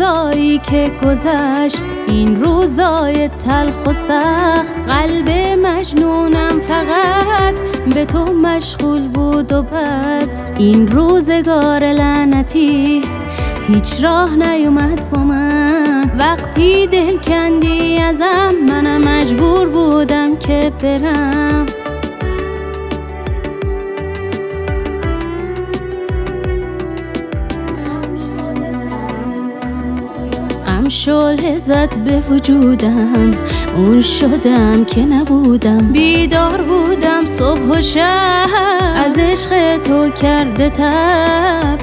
روزایی که گذشت، این روزای تلخ و سخت، قلب مجنونم فقط به تو مشغول بود و بس. این روزگار لعنتی هیچ راه نیومد با من، وقتی دل کندی ازم منم مجبور بودم که برم. شعله زد به وجودم، اون شدم که نبودم، بیدار بودم صبح و شب، از عشق تو کرده تب.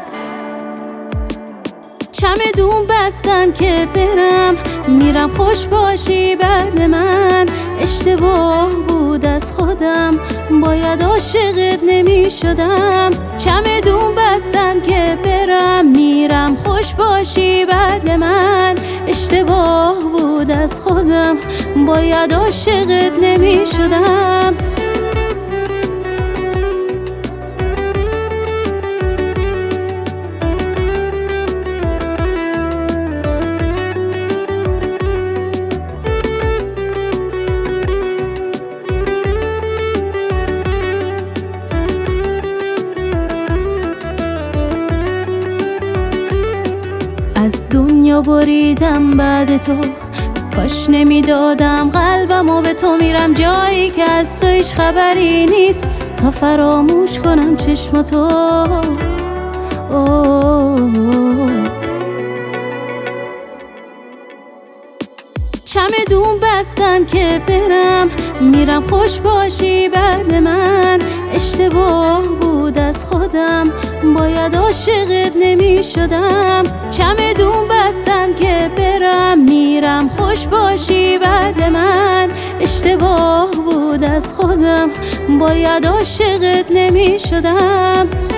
چمدون بستم که برم، میرم خوش باشی بعد من. اشتباه بود از خودم، باید عاشقت نمی شدم. چمدون بستم که برم، میرم خوش باشی بعد من. اشتباه بود از خودم، باید عاشقت نمی شدم. از دنیا بریدم بعد تو، کاش نمیدادم قلبمو به تو. میرم جایی که از تو هیچ خبری نیست، تا فراموش کنم چشم تو. چمدون بستم که برم، میرم خوش باشی بعد من. اشتباه بود از خودم، باید عاشقت نمی شدم. چمدون بستم که برم، میرم خوش باشی بعد من. اشتباه بود از خودم، باید عاشقت نمی شدم.